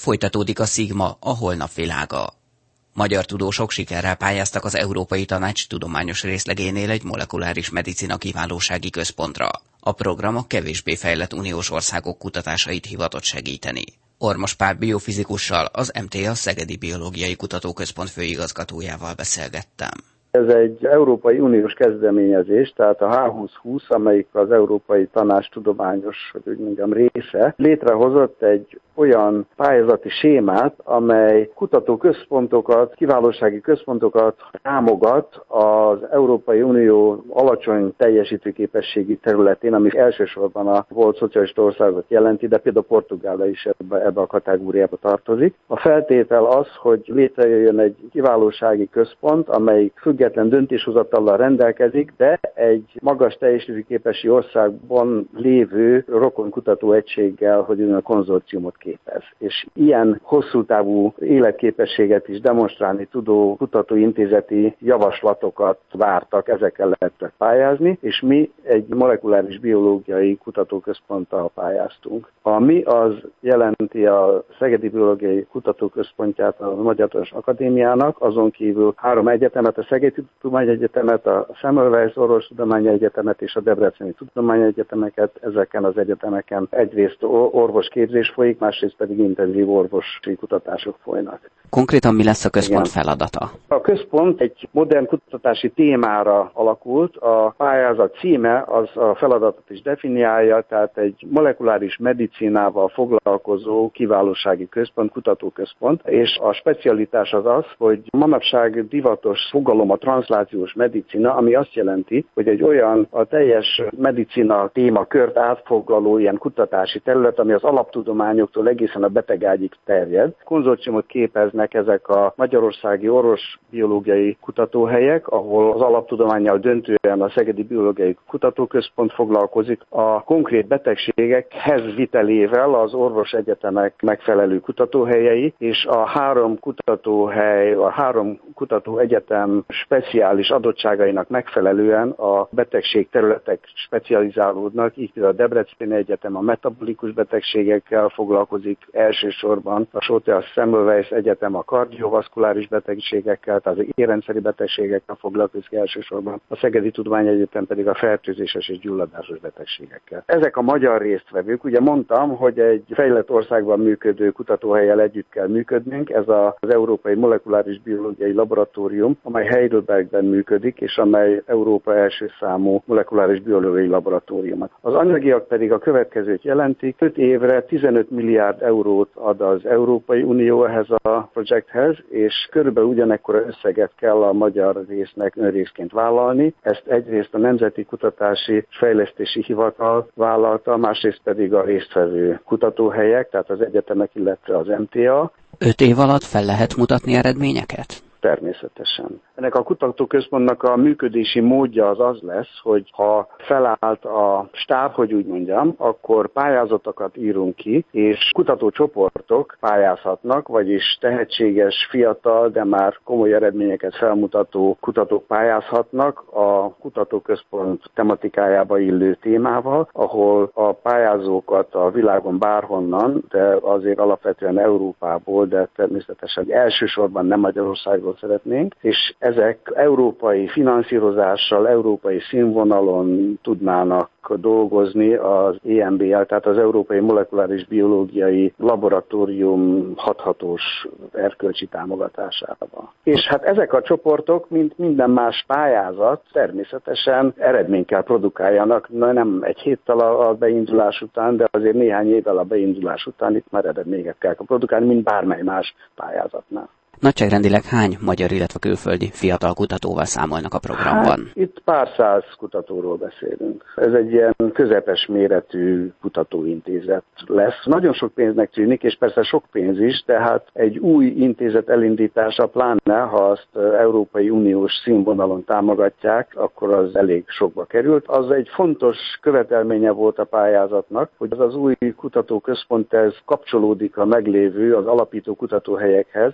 Folytatódik a Sigma, a holnap világa. Magyar tudósok sikerrel pályáztak az Európai Tanács tudományos részlegénél egy molekuláris medicina kiválósági központra. A program a kevésbé fejlett uniós országok kutatásait hivatott segíteni. Ormos Pál biofizikussal, az MTA Szegedi Biológiai Kutatóközpont főigazgatójával beszélgettem. Ez egy Európai Uniós kezdeményezés, tehát a H2020, amelyik az Európai Tanács tudományos, hogy úgy mondjam, része, létrehozott egy olyan pályázati sémát, amely kutatóközpontokat, kiválósági központokat támogat az Európai Unió alacsony teljesítőképességi területén, ami elsősorban a volt szocialista országot jelenti, de például Portugália is ebbe a kategóriába tartozik. A feltétel az, hogy létrejöjjön egy kiválósági központ, amelyik független döntéshozatallal rendelkezik, de egy magas teljesítőképességi országban lévő rokon kutatóegységgel, hogy a konzorciumot képez. És ilyen hosszú távú életképességet is demonstrálni tudó kutatóintézeti javaslatokat vártak, ezekkel lehetett pályázni, és mi egy molekuláris biológiai kutatóközponttal pályáztunk. A mi az jelenti a Szegedi Biológiai Kutatóközpontját a Magyar Tudományos Akadémiának, azon kívül 3 egyetemet, a Szegedi Tudományegyetemet, a Semmelweis Orvostudományi Egyetemet és a Debreceni Tudományegyetemeket. Ezeken az egyetemeken egyrészt orvosképzés folyik, másrészt pedig intenzív orvosi kutatások folynak. Konkrétan mi lesz a központ feladata? A központ egy modern kutatási témára alakult. A pályázat címe az a feladatot is definiálja, tehát egy molekuláris medicinával foglalkozó kiválósági központ, kutatóközpont, és a specialitás az az, hogy manapság divatos fogalom a transzlációs medicina, ami azt jelenti, hogy egy olyan a teljes medicina témakört átfoglaló ilyen kutatási terület, ami az alaptudományoktól egészen a betegágyig terjed. Konzorciumot képeznek ezek a magyarországi orvosbiológiai kutatóhelyek, ahol az alaptudománnyal döntően a Szegedi Biológiai Kutatóközpont foglalkozik a konkrét betegségekhez vitelével az orvosegyetemek megfelelő kutatóhelyei, és a 3 kutatóhely, a 3 kutatóegyetem speciális adottságainak megfelelően a betegség területek specializálódnak, így például a Debreceni Egyetem a metabolikus betegségekkel foglalkozik elsősorban, a Sótyasz Semmelweis Egyetem a kardiovaszkuláris betegségekkel, tehát az érrendszeri betegségekkel foglalkozik elsősorban, a Szegedi Tudományegyetem pedig a fertőzéses és gyulladásos betegségekkel. Ezek a magyar résztvevők, ugye mondtam, hogy egy fejlett országban működő kutatóhellyel együtt kell működnünk, ez az Európai Molekuláris Biológiai Laboratórium, amely Heidelbergben működik, és amely Európa első számú molekuláris biológiai laboratóriuma. Az anyagiak pedig a következőt jelentik: 5 évre 15 milliárd eurót ad az Európai Unió ehhez a projekthez, és körülbelül ugyanekkora összeget kell a magyar résznek önrészként vállalni. Ezt egyrészt a Nemzeti Kutatási és Fejlesztési Hivatal vállalta, másrészt pedig a résztvevő kutatóhelyek, tehát az egyetemek, illetve az MTA. 5 év alatt fel lehet mutatni eredményeket? Természetesen. Ennek a kutatóközpontnak a működési módja az lesz, hogy ha felállt a stáb, hogy úgy mondjam, akkor pályázatokat írunk ki, és kutatócsoportok pályázhatnak, vagyis tehetséges, fiatal, de már komoly eredményeket felmutató kutatók pályázhatnak a kutatóközpont tematikájába illő témával, ahol a pályázókat a világon bárhonnan, de azért alapvetően Európából, de természetesen elsősorban nem Magyarországról szeretnénk, és ezek európai finanszírozással, európai színvonalon tudnának dolgozni az EMBL, tehát az Európai Molekuláris Biológiai Laboratórium hathatós erkölcsi támogatásával. És hát ezek a csoportok, mint minden más pályázat, természetesen eredményt kell produkáljanak, nem egy héttel a beindulás után, de azért néhány évvel a beindulás után itt már eredményeket kell produkálni, mint bármely más pályázatnál. Nagyságrendileg hány magyar, illetve külföldi fiatal kutatóval számolnak a programban? Hát, itt pár száz kutatóról beszélünk. Ez egy ilyen közepes méretű kutatóintézet lesz. Nagyon sok pénznek tűnik, és persze sok pénz is, tehát egy új intézet elindítása, pláne ha azt Európai Uniós színvonalon támogatják, akkor az elég sokba került. Az egy fontos követelménye volt a pályázatnak, hogy az új kutatóközpont ez kapcsolódik a meglévő, az alapító kutatóhelyekhez, de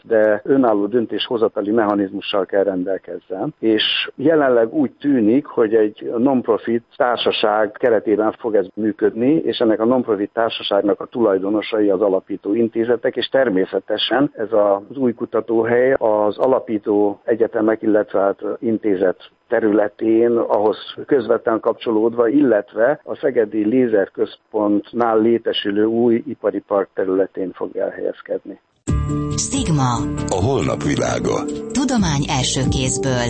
önálló döntéshozatali mechanizmussal kell rendelkezzen, és jelenleg úgy tűnik, hogy egy non-profit társaság keretében fog ez működni, és ennek a non-profit társaságnak a tulajdonosai az alapító intézetek, és természetesen ez az új kutatóhely az alapító egyetemek, illetve intézet területén, ahhoz közvetlenül kapcsolódva, illetve a Szegedi Lézerközpontnál létesülő új ipari park területén fog elhelyezkedni. Stigma. A holnap világa. Tudomány első kézből.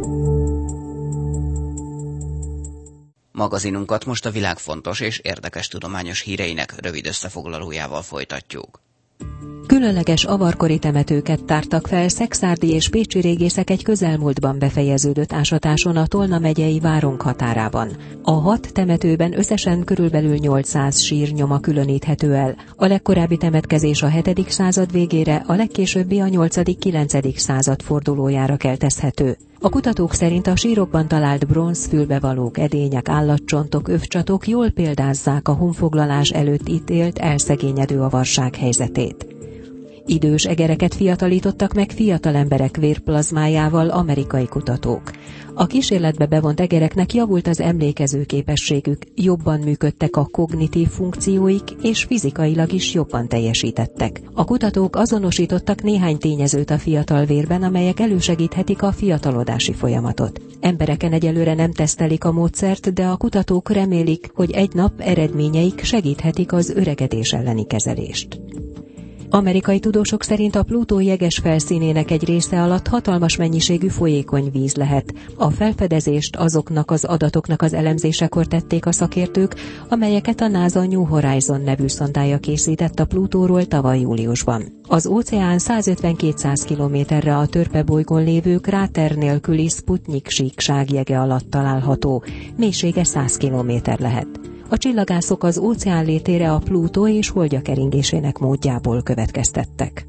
Magazinunkat most a világ fontos és érdekes tudományos híreinek rövid összefoglalójával folytatjuk. Különleges avarkori temetőket tártak fel szekszárdi és pécsi régészek egy közelmúltban befejeződött ásatáson a Tolna megyei Várong határában. A 6 temetőben összesen körülbelül 800 sírnyoma különíthető el. A legkorábbi temetkezés a 7. század végére, a legkésőbbi a 8.-9. század fordulójára keltezhető. A kutatók szerint a sírokban talált bronzfülbevalók, edények, állatcsontok, övcsatok jól példázzák a honfoglalás előtt itt élt elszegényedő avarság helyzetét. Idős egereket fiatalítottak meg fiatal emberek vérplazmájával amerikai kutatók. A kísérletbe bevont egereknek javult az emlékező képességük, jobban működtek a kognitív funkcióik, és fizikailag is jobban teljesítettek. A kutatók azonosítottak néhány tényezőt a fiatal vérben, amelyek elősegíthetik a fiatalodási folyamatot. Embereken egyelőre nem tesztelik a módszert, de a kutatók remélik, hogy egy nap eredményeik segíthetik az öregedés elleni kezelést. Amerikai tudósok szerint a Plutó jeges felszínének egy része alatt hatalmas mennyiségű folyékony víz lehet. A felfedezést azoknak az adatoknak az elemzésekor tették a szakértők, amelyeket a NASA New Horizon nevű szondája készített a Plutóról tavaly júliusban. Az óceán 150-200 kilométerre a Törpe-bolygón lévő kráter nélküli Sputnik síkság jege alatt található, mélysége 100 kilométer lehet. A csillagászok az óceán létére a Plutó és holdja keringésének módjából következtettek.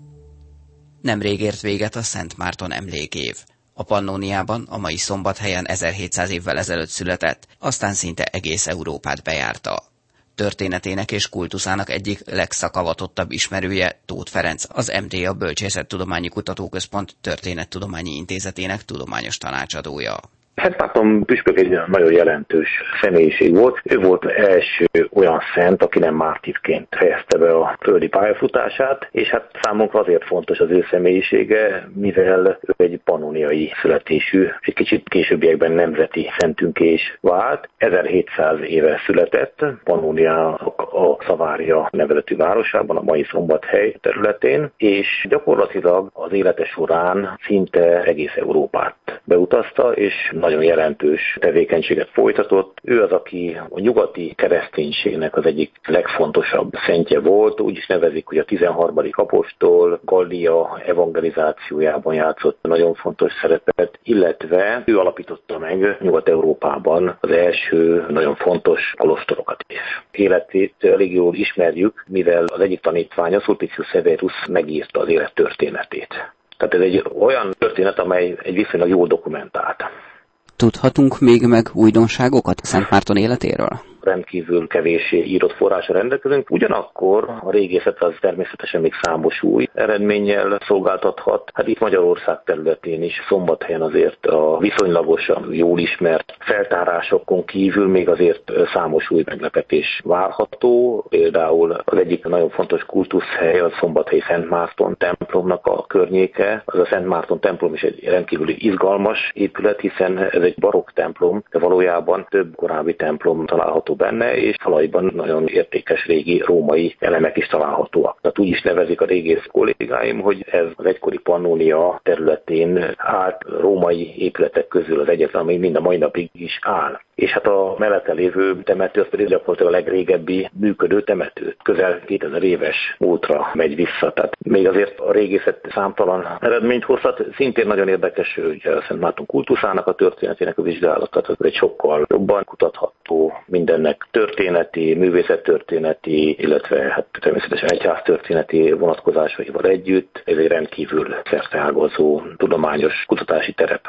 Nemrég ért véget a Szent Márton emlékév. A Pannóniában, a mai Szombathelyen 1700 évvel ezelőtt született, aztán szinte egész Európát bejárta. Történetének és kultuszának egyik legszakavatottabb ismerője Tóth Ferenc, az MTA Bölcsészettudományi Kutatóközpont Történettudományi Intézetének tudományos tanácsadója. Szent Márton püspök egy nagyon jelentős személyiség volt. Ő volt első olyan szent, aki nem mártírként fejezte be a földi pályafutását, és hát számunkra azért fontos az ő személyisége, mivel ő egy pannóniai születésű, egy kicsit későbbiekben nemzeti szentünké is vált. 1700 éve született Pannóniának a Szavária nevezetű városában, a mai Szombathely területén, és gyakorlatilag az élete során szinte egész Európát beutazta, és nagyon jelentős tevékenységet folytatott. Ő az, aki a nyugati kereszténységnek az egyik legfontosabb szentje volt, úgy is nevezik, hogy a 13. apostol Gallia evangelizációjában játszott nagyon fontos szerepet, illetve ő alapította meg Nyugat-Európában az első nagyon fontos kolostorokat is. Életét elég jól ismerjük, mivel az egyik tanítványa, Sulpicius Severus megírta az élet történetét. Tehát ez egy olyan történet, amely egy viszonylag jól dokumentált. Tudhatunk még meg újdonságokat Szent Márton életéről? Rendkívül kevéssé írott forrásra rendelkezünk, ugyanakkor a régészet az természetesen még számos új eredménnyel szolgáltathat. Hát itt Magyarország területén is, Szombathelyen azért a viszonylagosan jól ismert feltárásokon kívül még azért számos új meglepetés várható. Például az egyik nagyon fontos kultuszhely a szombathelyi Szent Márton templomnak a környéke. Az a Szent Márton templom is egy rendkívül izgalmas épület, hiszen ez egy barokk templom, de valójában több korábbi templom található benne, és falaiban nagyon értékes régi római elemek is találhatóak. Tehát úgy is nevezik a régész kollégáim, hogy ez az egykori Pannónia területén állt római épületek közül az egyetlen, ami mind a mai napig is áll. És hát a mellette lévő temető az pedig gyakorlatilag a legrégebbi működő temető. Közel 2000 éves múltra megy vissza. Tehát még azért a régészet számtalan eredményt hozhat. Szintén nagyon érdekes, hogy a Szent Márton kultuszának a történetének a vizsgálatot, az egy sokkal jobban kutatható, mindennek történeti, művészettörténeti, illetve hát természetesen egyháztörténeti vonatkozásaival együtt. Ez egy rendkívül szerteágazó tudományos kutatási terep.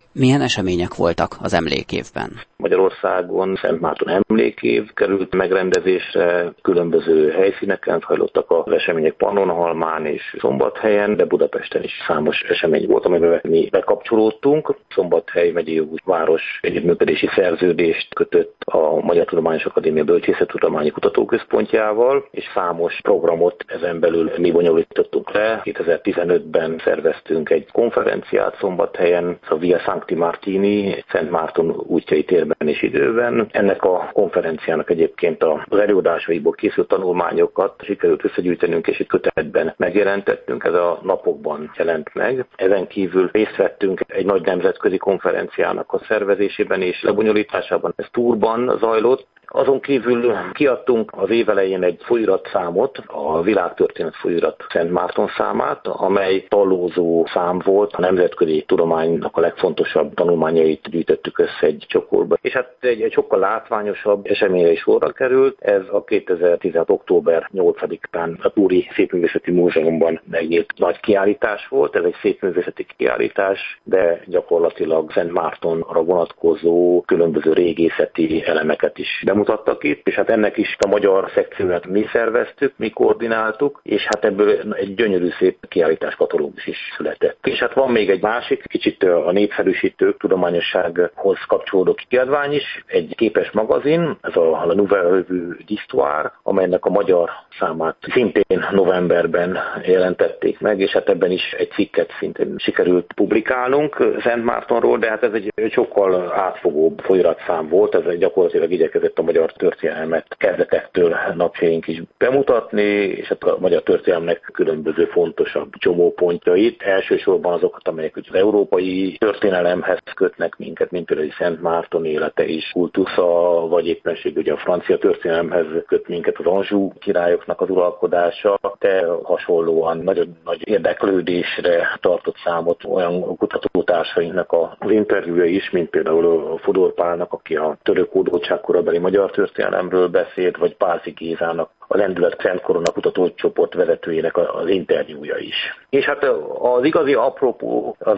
Milyen események voltak az emlékévben? Magyarországon Szent Márton emlékév került megrendezésre, különböző helyszíneken zajlottak az események Pannonhalmán és Szombathelyen, de Budapesten is számos esemény volt, amiben mi bekapcsolódtunk. Szombathely megyei jogú város együttműködési szerződést kötött a Magyar Tudományos Akadémia Bölcsészettudományi Kutatóközpontjával, és számos programot ezen belül mi bonyolítottunk le. 2015-ben szerveztünk egy konferenciát Szombathelyen, a Via Sancti Martini, Szent Márton útjai térben és időben. Ennek a konferenciának egyébként az előadásaiból készült tanulmányokat sikerült összegyűjtenünk, és itt kötetben megjelentettünk, ez a napokban jelent meg. Ezen kívül részt vettünk egy nagy nemzetközi konferenciának a szervezésében és lebonyolításában, ez Tourban zajlott. Azon kívül kiadtunk az év elején egy folyóiratszámot, a Világtörténet folyóirat Szent Márton számát, amely tallózó szám volt, a nemzetközi tudománynak a legfontosabb tanulmányait gyűjtöttük össze egy csokorba. És hát egy sokkal látványosabb eseményre is sorra került, ez a 2016. október 8-án a Túri Szépművészeti Múzeumban megnyílt nagy kiállítás volt, ez egy szépművészeti kiállítás, de gyakorlatilag Szent Mártonra vonatkozó különböző régészeti elemeket is bemutattak itt, és hát ennek is a magyar szekciót mi szerveztük, mi koordináltuk, és hát ebből egy gyönyörű szép kiállítás katalógus is született. És hát van még egy másik, kicsit a népszerűsítők, tudományossághoz kapcsolódó kiadvány is, egy képes magazin, ez a La Nouvelle Revue d'Histoire, amelynek a magyar számát szintén novemberben jelentették meg, és hát ebben is egy cikket szintén sikerült publikálnunk Szent Mártonról, de hát ez egy sokkal átfogóbb folyóiratszám volt, ez gyakorlatilag igyekezett a magyar történelmet kezdetektől napjaink is bemutatni, és hát a magyar történelmnek különböző fontosabb csomópontjait, elsősorban azokat, amelyek az európai történelemhez kötnek minket, mint például Szent Márton élete is, kultusza, vagy éppenség ugye a francia történelemhez köt minket az Anjou királyoknak az uralkodása, de hasonlóan nagyon nagy érdeklődésre tartott számot olyan kutatótársainknak az interjúja is, mint például Fodor Pálnak, aki a török hódoltság korabeli magyar történelemről beszélt, vagy Pálffy Gézának, a Lendület Szent Korona kutatócsoport vezetőjének az interjúja is. És hát az igazi apropó az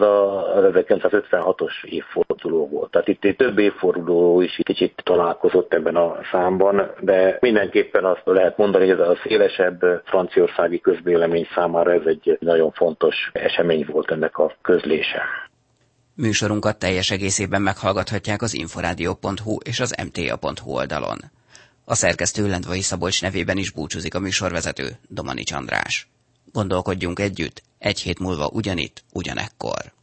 1956-os évforduló volt. Tehát itt több évforduló is kicsit találkozott ebben a számban, de mindenképpen azt lehet mondani, hogy ez a szélesebb franciaországi közvélemény számára ez egy nagyon fontos esemény volt ennek a közlése. Műsorunkat teljes egészében meghallgathatják az inforádió.hu és az mta.hu oldalon. A szerkesztő Lendvai Szabolcs nevében is búcsúzik a műsorvezető, Domanics András. Gondolkodjunk együtt, egy hét múlva ugyanitt, ugyanekkor.